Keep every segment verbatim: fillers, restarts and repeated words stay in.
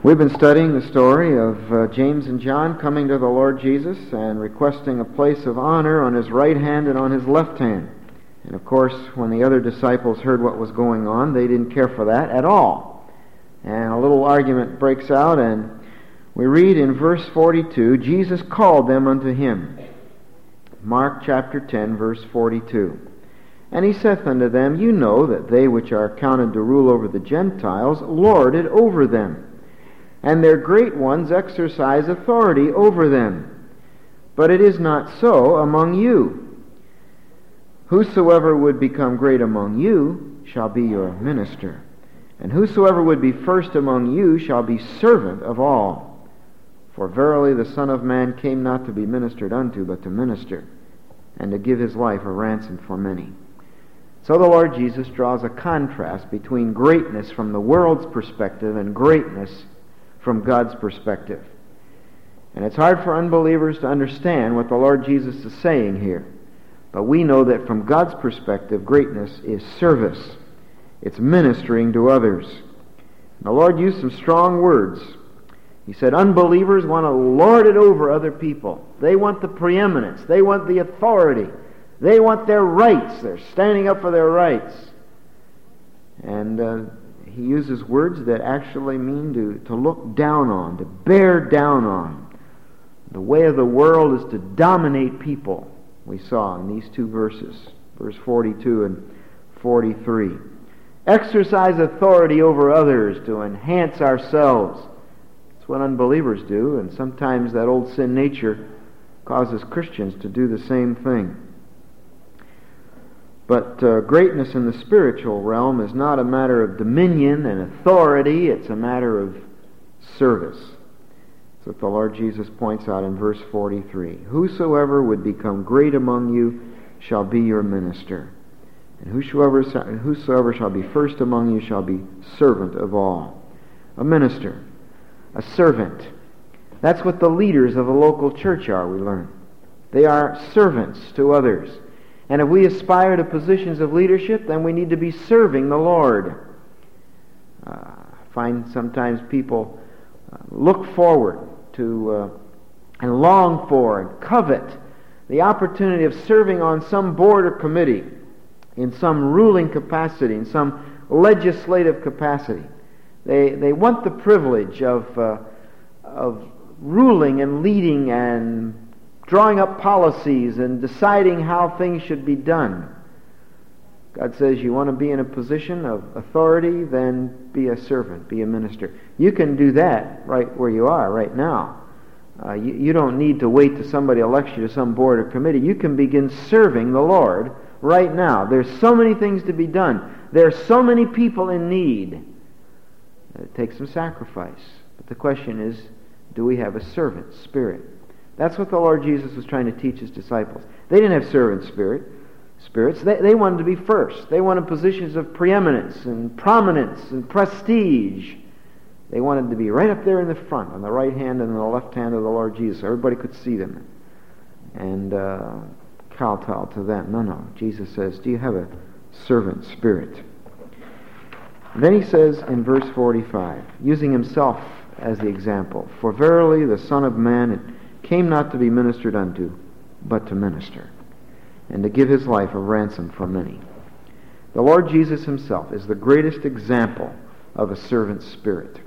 We've been studying the story of uh, James and John coming to the Lord Jesus and requesting a place of honor on his right hand and on his left hand. And of course, when the other disciples heard what was going on, they didn't care for that at all. And a little argument breaks out, and we read in verse forty-two, Jesus called them unto him. Mark chapter ten, verse forty-two. And he saith unto them, You know that they which are counted to rule over the Gentiles lord it over them, and their great ones exercise authority over them. But it is not so among you. Whosoever would become great among you shall be your minister, and whosoever would be first among you shall be servant of all. For verily the Son of Man came not to be ministered unto, but to minister, and to give his life a ransom for many. So the Lord Jesus draws a contrast between greatness from the world's perspective and greatness from God's perspective. And it's hard for unbelievers to understand what the Lord Jesus is saying here. But we know that from God's perspective, greatness is service. It's ministering to others. And the Lord used some strong words. He said unbelievers want to lord it over other people. They want the preeminence. They want the authority. They want their rights. They're standing up for their rights. And uh, he uses words that actually mean to, to look down on, to bear down on. The way of the world is to dominate people, we saw in these two verses, verse forty-two and forty-three. Exercise authority over others to enhance ourselves. That's what unbelievers do, and sometimes that old sin nature causes Christians to do the same thing. But uh, greatness in the spiritual realm is not a matter of dominion and authority, it's a matter of service. That's what the Lord Jesus points out in verse forty-three. Whosoever would become great among you shall be your minister, and whosoever, whosoever shall be first among you shall be servant of all. A minister, a servant. That's what the leaders of a local church are, we learn. They are servants to others. And if we aspire to positions of leadership, then we need to be serving the Lord. Uh, I find sometimes people uh, look forward to uh, and long for and covet the opportunity of serving on some board or committee, in some ruling capacity, in some legislative capacity. They they want the privilege of uh, of ruling and leading and drawing up policies and deciding how things should be done. God says you want to be in a position of authority, then be a servant, be a minister. You can do that right where you are right now. Uh, you, you don't need to wait till somebody elects you to some board or committee. You can begin serving the Lord right now. There's so many things to be done. There are so many people in need. It takes some sacrifice. But the question is, do we have a servant spirit? That's what the Lord Jesus was trying to teach his disciples. They didn't have servant spirit, spirits. They, they wanted to be first. They wanted positions of preeminence and prominence and prestige. They wanted to be right up there in the front, on the right hand and on the left hand of the Lord Jesus. Everybody could see them and uh, kowtow to them. No, no. Jesus says, do you have a servant spirit? And then he says in verse forty-five, using himself as the example, For verily the Son of Man came not to be ministered unto, but to minister, and to give his life a ransom for many. The Lord Jesus himself is the greatest example of a servant spirit.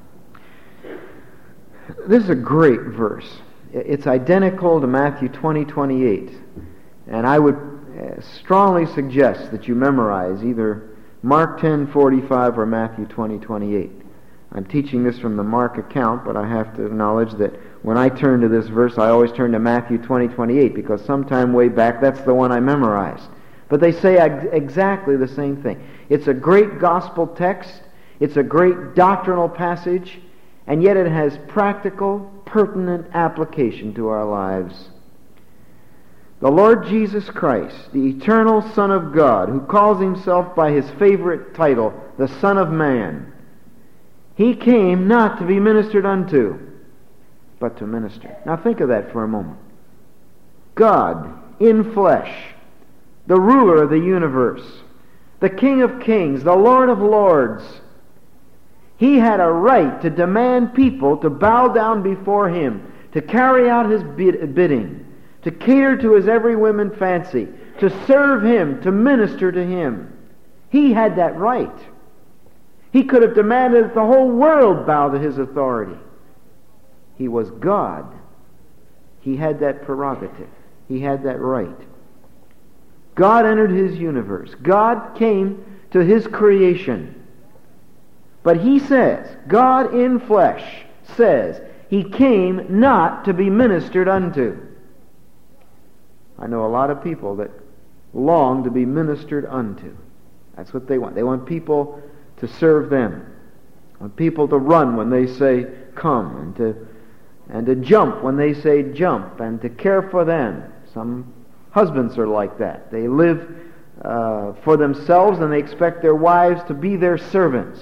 This is a great verse. It's identical to Matthew twenty twenty-eight, and I would strongly suggest that you memorize either Mark ten forty-five or Matthew twenty twenty-eight. I'm teaching this from the Mark account, but I have to acknowledge that when I turn to this verse, I always turn to Matthew twenty twenty-eight, because sometime way back, that's the one I memorized. But they say ex- exactly the same thing. It's a great gospel text, it's a great doctrinal passage, and yet it has practical, pertinent application to our lives. The Lord Jesus Christ, the eternal Son of God, who calls himself by his favorite title, the Son of Man, he came not to be ministered unto, but to minister. Now think of that for a moment. God in flesh, the ruler of the universe, the King of kings, the Lord of lords, He had a right to demand people to bow down before him, to carry out his bidding, to cater to his every whim and fancy, to serve him, to minister to him. He had that right. He could have demanded that the whole world bow to his authority. He was God. He had that prerogative. He had that right. God entered his universe. God came to his creation. But he says, God in flesh says, he came not to be ministered unto. I know a lot of people that long to be ministered unto. That's what they want. They want people to serve them. They want people to run when they say come, and to and to jump when they say jump, and to care for them. Some husbands are like that. They live uh, for themselves, and they expect their wives to be their servants.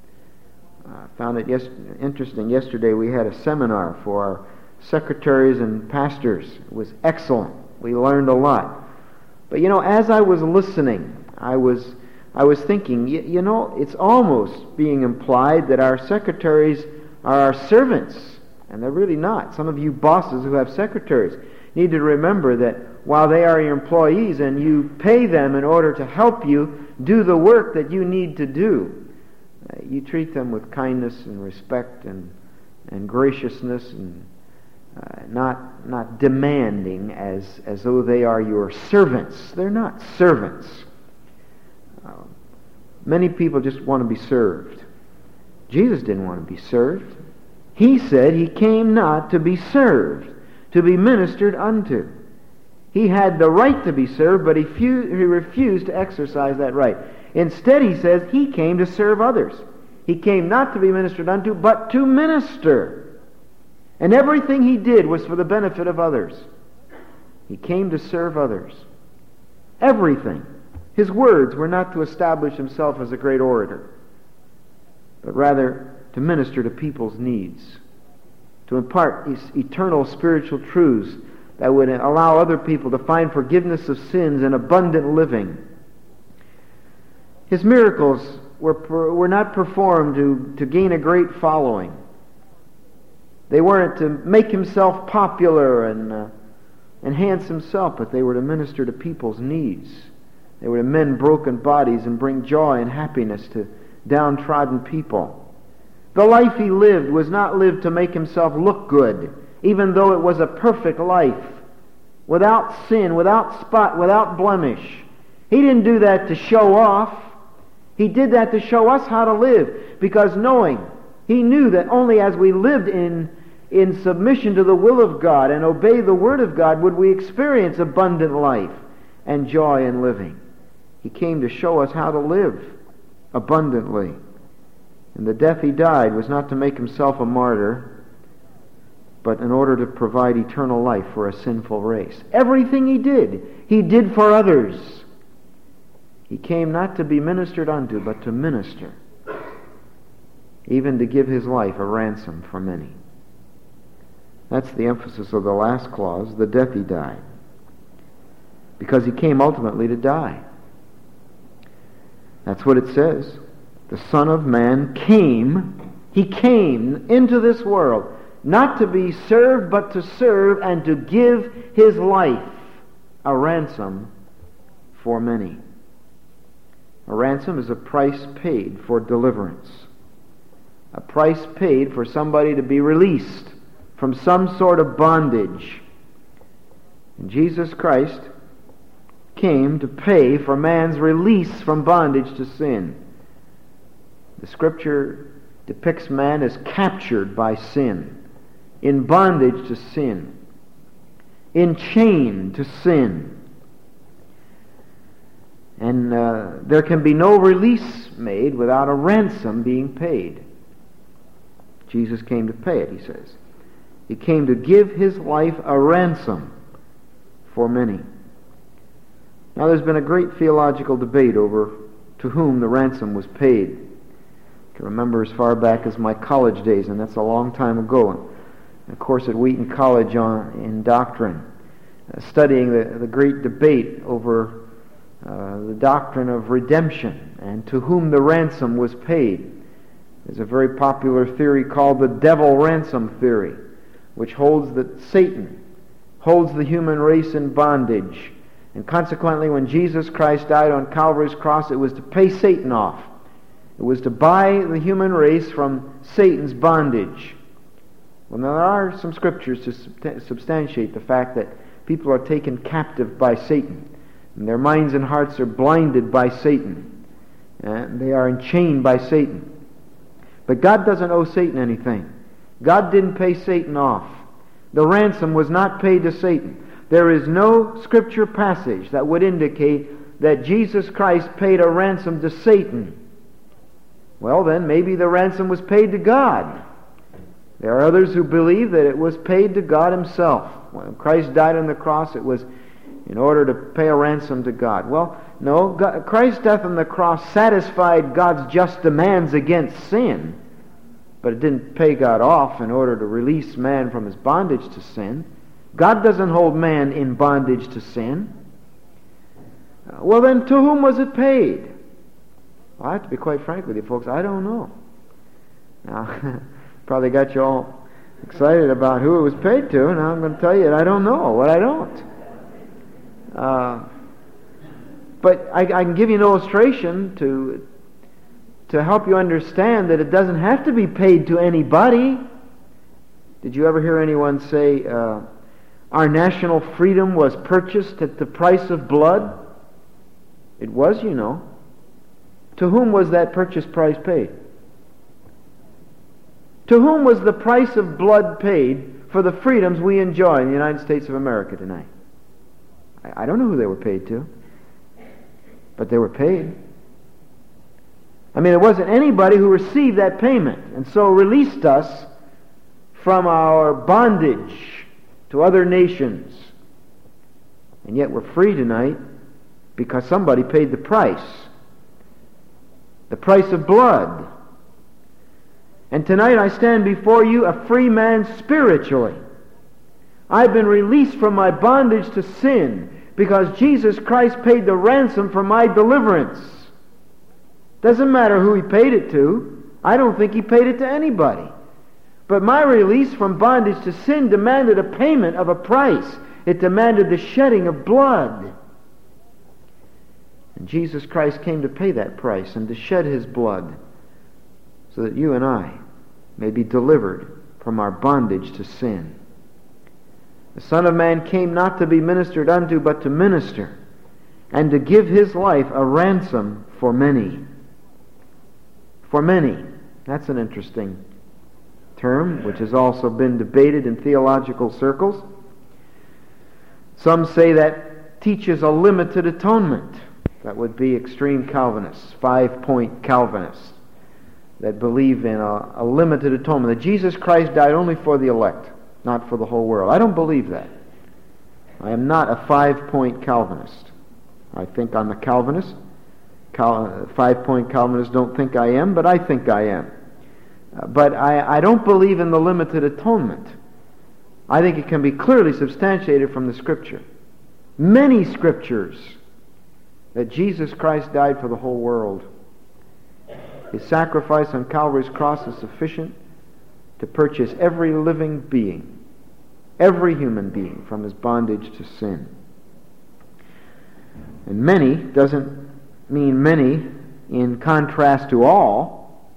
I found it yes- interesting. Yesterday we had a seminar for our secretaries and pastors. It was excellent. We learned a lot. But you know, as I was listening, I was I was thinking, you, you know, it's almost being implied that our secretaries are our servants, and they're really not. Some of you bosses who have secretaries need to remember that while they are your employees and you pay them in order to help you do the work that you need to do, uh, you treat them with kindness and respect and and graciousness, and uh, not not demanding as as though they are your servants. They're not servants. Uh, many people just want to be served. Jesus didn't want to be served. He said he came not to be served, to be ministered unto. He had the right to be served, but he, fu- he refused to exercise that right. Instead, he says he came to serve others. He came not to be ministered unto, but to minister. And everything he did was for the benefit of others. He came to serve others. Everything. His words were not to establish himself as a great orator, but rather to minister to people's needs, to impart eternal spiritual truths that would allow other people to find forgiveness of sins and abundant living. His miracles were, were not performed to, to gain a great following. They weren't to make himself popular and uh, enhance himself, but they were to minister to people's needs. They were to mend broken bodies and bring joy and happiness to downtrodden people. The life he lived was not lived to make himself look good, even though it was a perfect life, without sin, without spot, without blemish. He didn't do that to show off. He did that to show us how to live, because knowing, he knew that only as we lived in, in submission to the will of God and obey the Word of God would we experience abundant life and joy in living. He came to show us how to live abundantly. And the death he died was not to make himself a martyr, but in order to provide eternal life for a sinful race. Everything he did, he did for others. He came not to be ministered unto, but to minister, even to give his life a ransom for many. That's the emphasis of the last clause, the death he died. Because he came ultimately to die. That's what it says. The Son of Man came, he came into this world, not to be served, but to serve and to give his life a ransom for many. A ransom is a price paid for deliverance. A price paid for somebody to be released from some sort of bondage. And Jesus Christ came to pay for man's release from bondage to sin. The Scripture depicts man as captured by sin, in bondage to sin, enchained to sin. And uh, there can be no release made without a ransom being paid. Jesus came to pay it, he says. He came to give his life a ransom for many. Now there's been a great theological debate over to whom the ransom was paid. I can remember as far back as my college days, and that's a long time ago. Of course, at Wheaton College on, in doctrine, uh, studying the, the great debate over uh, the doctrine of redemption and to whom the ransom was paid. There's a very popular theory called the devil ransom theory, which holds that Satan holds the human race in bondage. And consequently, when Jesus Christ died on Calvary's cross, it was to pay Satan off. It was to buy the human race from Satan's bondage. Well, now there are some scriptures to substantiate the fact that people are taken captive by Satan, and their minds and hearts are blinded by Satan, and they are enchained by Satan. But God doesn't owe Satan anything. God didn't pay Satan off. The ransom was not paid to Satan. There is no scripture passage that would indicate that Jesus Christ paid a ransom to Satan. Well, then, maybe the ransom was paid to God. There are others who believe that it was paid to God Himself. When Christ died on the cross, it was in order to pay a ransom to God. Well, no, God, Christ's death on the cross satisfied God's just demands against sin, but it didn't pay God off in order to release man from his bondage to sin. God doesn't hold man in bondage to sin. Well, then, to whom was it paid? Well, I have to be quite frank with you, folks. I don't know. Now, probably got you all excited about who it was paid to. Now I'm going to tell you that I don't know what I don't. Uh, but I, I can give you an illustration to to help you understand that it doesn't have to be paid to anybody. Did you ever hear anyone say, uh, our national freedom was purchased at the price of blood? It was, you know. To whom was that purchase price paid? To whom was the price of blood paid for the freedoms we enjoy in the United States of America tonight? I, I don't know who they were paid to, but they were paid. I mean, it wasn't anybody who received that payment and so released us from our bondage to other nations. And yet we're free tonight because somebody paid the price. The price of blood. And tonight I stand before you a free man spiritually. I've been released from my bondage to sin because Jesus Christ paid the ransom for my deliverance. Doesn't matter who He paid it to. I don't think He paid it to anybody. But my release from bondage to sin demanded a payment of a price. It demanded the shedding of blood. And Jesus Christ came to pay that price and to shed His blood so that you and I may be delivered from our bondage to sin. The Son of Man came not to be ministered unto, but to minister, and to give His life a ransom for many. For many. That's an interesting term, which has also been debated in theological circles. Some say that teaches a limited atonement. That would be extreme Calvinists, five-point Calvinists, that believe in a, a limited atonement, that Jesus Christ died only for the elect, not for the whole world. I don't believe that. I am not a five-point Calvinist. I think I'm a Calvinist. Cal- five-point Calvinists don't think I am, but I think I am. Uh, but I, I don't believe in the limited atonement. I think it can be clearly substantiated from the Scripture. Many Scriptures that Jesus Christ died for the whole world. His sacrifice on Calvary's cross is sufficient to purchase every living being, every human being, from his bondage to sin. And many doesn't mean many in contrast to all.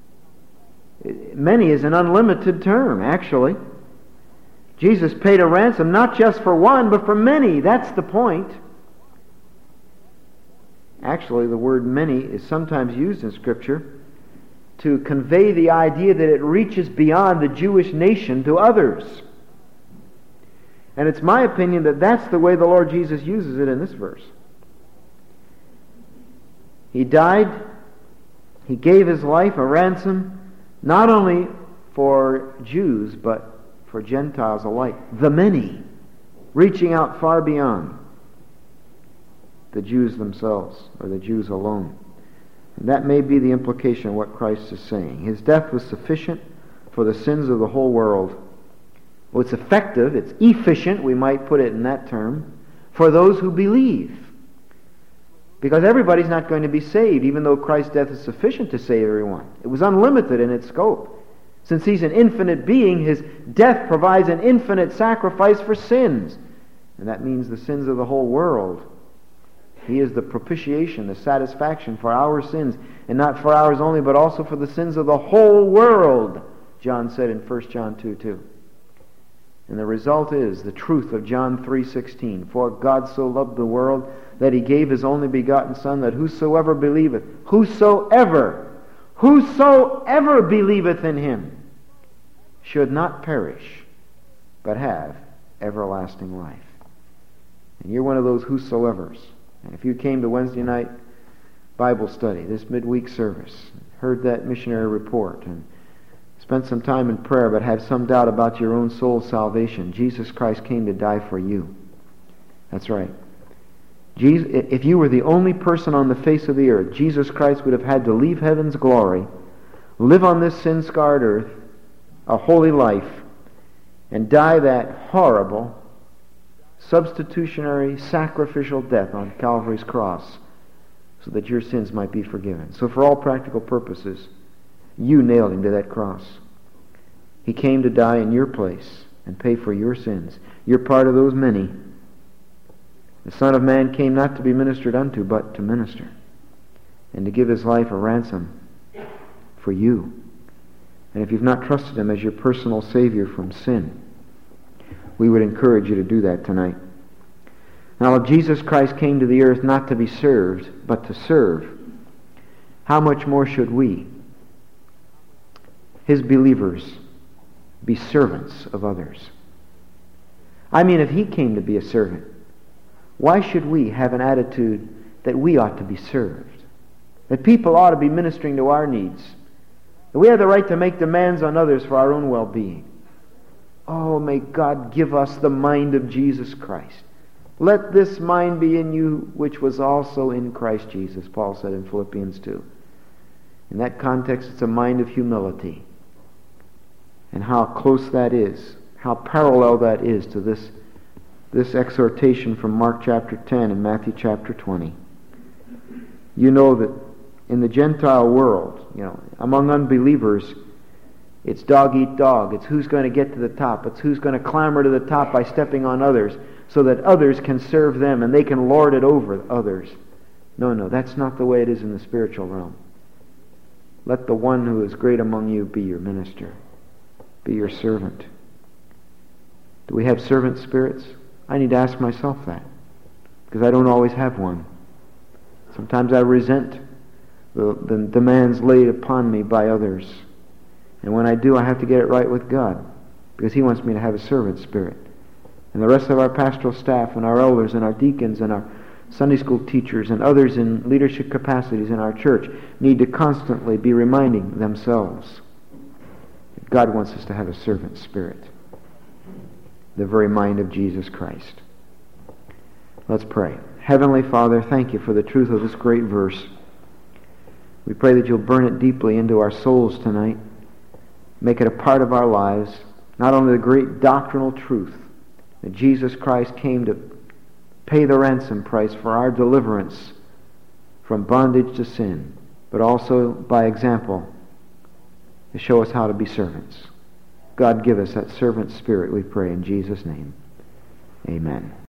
Many is an unlimited term, actually. Jesus paid a ransom not just for one, but for many. That's the point. Actually, the word many is sometimes used in Scripture to convey the idea that it reaches beyond the Jewish nation to others. And it's my opinion that that's the way the Lord Jesus uses it in this verse. He died, He gave His life a ransom, not only for Jews, but for Gentiles alike. The many, reaching out far beyond the Jews themselves, or the Jews alone. And that may be the implication of what Christ is saying. His death was sufficient for the sins of the whole world. Well, it's effective, it's efficient, we might put it in that term, for those who believe. Because everybody's not going to be saved, even though Christ's death is sufficient to save everyone. It was unlimited in its scope. Since He's an infinite being, His death provides an infinite sacrifice for sins. And that means the sins of the whole world. He is the propitiation, the satisfaction for our sins, and not for ours only, but also for the sins of the whole world, John said in First John two two. And the result is the truth of John three sixteen. For God so loved the world that He gave His only begotten Son, that whosoever believeth, whosoever, whosoever believeth in Him, should not perish, but have everlasting life. And you're one of those whosoevers. And if you came to Wednesday night Bible study, this midweek service, heard that missionary report, and spent some time in prayer, but had some doubt about your own soul's salvation, Jesus Christ came to die for you. That's right. Jesus, if you were the only person on the face of the earth, Jesus Christ would have had to leave heaven's glory, live on this sin-scarred earth, a holy life, and die that horrible, substitutionary, sacrificial death on Calvary's cross, so that your sins might be forgiven. So for all practical purposes, you nailed Him to that cross. He came to die in your place and pay for your sins. You're part of those many. The Son of Man came not to be ministered unto, but to minister, and to give His life a ransom for you. And if you've not trusted Him as your personal Savior from sin, we would encourage you to do that tonight. Now, if Jesus Christ came to the earth not to be served, but to serve, how much more should we, His believers, be servants of others? I mean, if He came to be a servant, why should we have an attitude that we ought to be served? That people ought to be ministering to our needs? That we have the right to make demands on others for our own well-being? Oh, may God give us the mind of Jesus Christ. Let this mind be in you which was also in Christ Jesus, Paul said in Philippians two. In that context, it's a mind of humility. And how close that is, how parallel that is to this, this exhortation from Mark chapter ten and Matthew chapter twenty. You know that in the Gentile world, you know, among unbelievers, it's dog eat dog. It's who's going to get to the top. It's who's going to clamber to the top by stepping on others so that others can serve them and they can lord it over others. No, no, that's not the way it is in the spiritual realm. Let the one who is great among you be your minister, be your servant. Do we have servant spirits? I need to ask myself that, because I don't always have one. Sometimes I resent the, the demands laid upon me by others. And when I do, I have to get it right with God, because He wants me to have a servant spirit. And the rest of our pastoral staff and our elders and our deacons and our Sunday school teachers and others in leadership capacities in our church need to constantly be reminding themselves that God wants us to have a servant spirit, the very mind of Jesus Christ. Let's pray. Heavenly Father, thank You for the truth of this great verse. We pray that You'll burn it deeply into our souls tonight. Make it a part of our lives, not only the great doctrinal truth that Jesus Christ came to pay the ransom price for our deliverance from bondage to sin, but also by example to show us how to be servants. God, give us that servant spirit, we pray in Jesus' name. Amen.